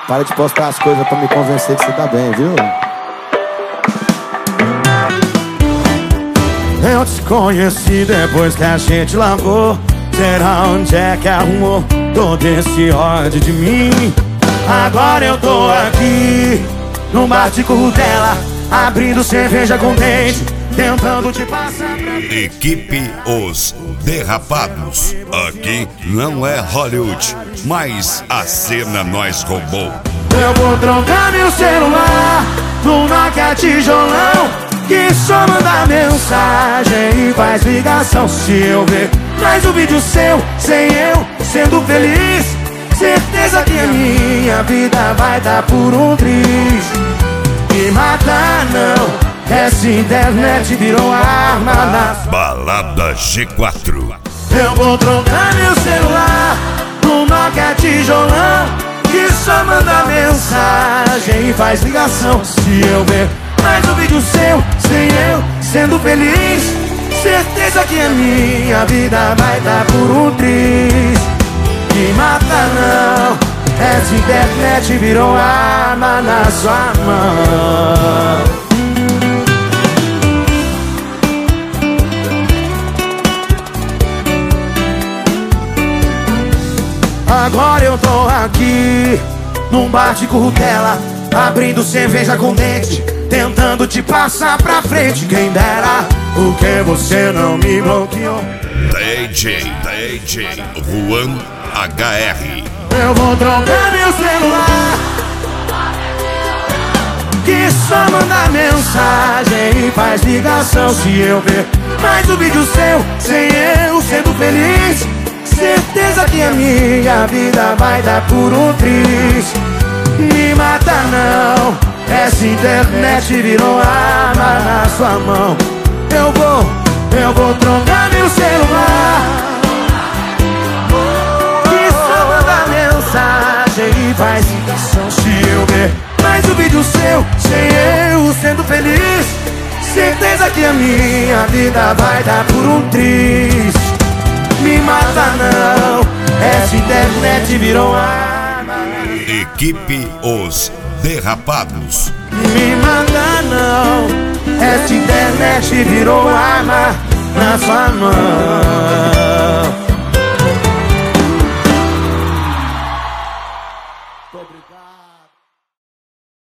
Para de postar as coisas pra me convencer que você tá bem, viu? Eu te conheci depois que a gente largou. Será onde é que arrumou todo esse ódio de mim? Agora eu tô aqui no bar de Currutela, abrindo cerveja com dente, tentando te passar pra... Equipe Os Derrapados. Aqui não é Hollywood, mas a cena nós roubou. Eu vou trocar meu celular no Nokia tijolão, que só manda mensagem e faz ligação. Se eu ver mais um vídeo seu, sem eu sendo feliz, certeza que a minha vida vai dar por um triz. Me matar não, essa internet virou arma na... Balada G4. Eu vou trocar meu celular no Nokia tijolão, que só manda mensagem e faz ligação. Se eu ver mais um vídeo seu, sem eu sendo feliz, certeza que a minha vida vai dar por um triz. Me mata não, essa internet virou arma na sua mão. Agora eu tô aqui num bar de Currutela, abrindo cerveja com dente, tentando te passar pra frente. Quem dera, porque você não me bloqueou. DJ Juan HR. Eu vou trocar meu celular, que só manda mensagem e faz ligação. Se eu ver mais um vídeo seu, sem eu sendo feliz, certeza que a minha vida vai dar por um triz. Me mata não, essa internet virou arma na sua mão. Eu vou trocar meu celular, que só manda mensagem e faz ligação. Se eu ver mais um vídeo seu, sem eu sendo feliz, certeza que a minha vida vai dar por um triz. Me mata não, essa internet virou arma. Equipe Os Derrapados. Me mata não, essa internet virou arma na sua mão.